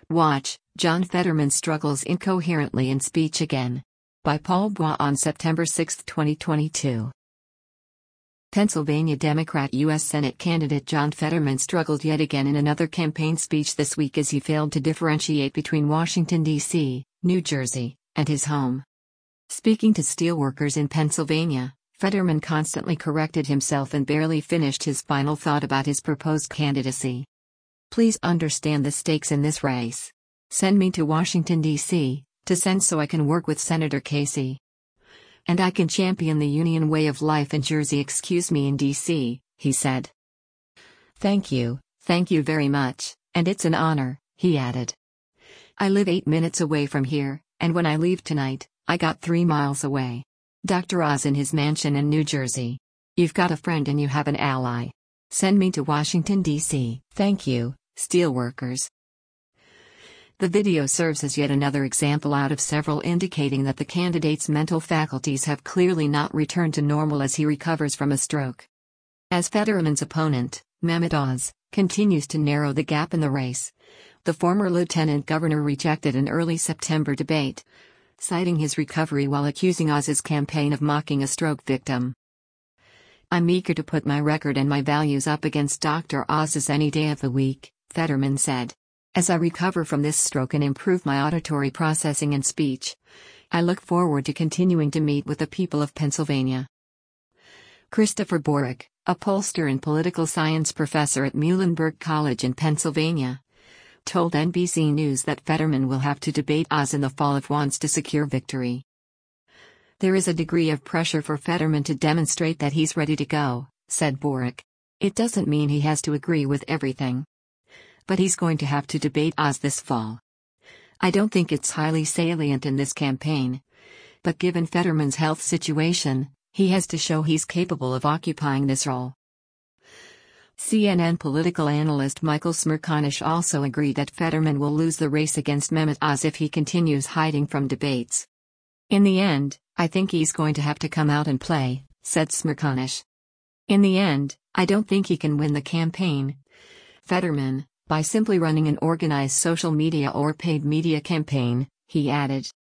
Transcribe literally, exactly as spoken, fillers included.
Watch, John Fetterman struggles incoherently in speech again. By Paul Bois on September sixth, twenty twenty-two. Pennsylvania Democrat U S Senate candidate John Fetterman struggled yet again in another campaign speech this week as he failed to differentiate between Washington, D C, New Jersey, and his home. Speaking to steelworkers in Pennsylvania, Fetterman constantly corrected himself and barely finished his final thought about his proposed candidacy. Please understand the stakes in this race. Send me to Washington, D C, to send so I can work with Senator Casey. And I can champion the union way of life in Jersey, excuse me, in D C, he said. Thank you, thank you very much, and it's an honor, he added. I live eight minutes away from here, and when I leave tonight, I got three miles away. Doctor Oz in his mansion in New Jersey. You've got a friend and you have an ally. Send me to Washington, D C, thank you, steelworkers. The video serves as yet another example out of several indicating that the candidate's mental faculties have clearly not returned to normal as he recovers from a stroke. As Fetterman's opponent, Mehmet Oz, continues to narrow the gap in the race, the former lieutenant governor rejected an early September debate, citing his recovery while accusing Oz's campaign of mocking a stroke victim. I'm eager to put my record and my values up against Doctor Oz's any day of the week, Fetterman said. As I recover from this stroke and improve my auditory processing and speech, I look forward to continuing to meet with the people of Pennsylvania. Christopher Borick, a pollster and political science professor at Muhlenberg College in Pennsylvania, told N B C News that Fetterman will have to debate Oz in the fall if wants to secure victory. There is a degree of pressure for Fetterman to demonstrate that he's ready to go, said Borick. It doesn't mean he has to agree with everything. But he's going to have to debate Oz this fall. I don't think it's highly salient in this campaign. But given Fetterman's health situation, he has to show he's capable of occupying this role. C N N political analyst Michael Smerconish also agreed that Fetterman will lose the race against Mehmet Oz if he continues hiding from debates. In the end, I think he's going to have to come out and play, said Smerconish. In the end, I don't think he can win the campaign. Fetterman, by simply running an organized social media or paid media campaign, he added.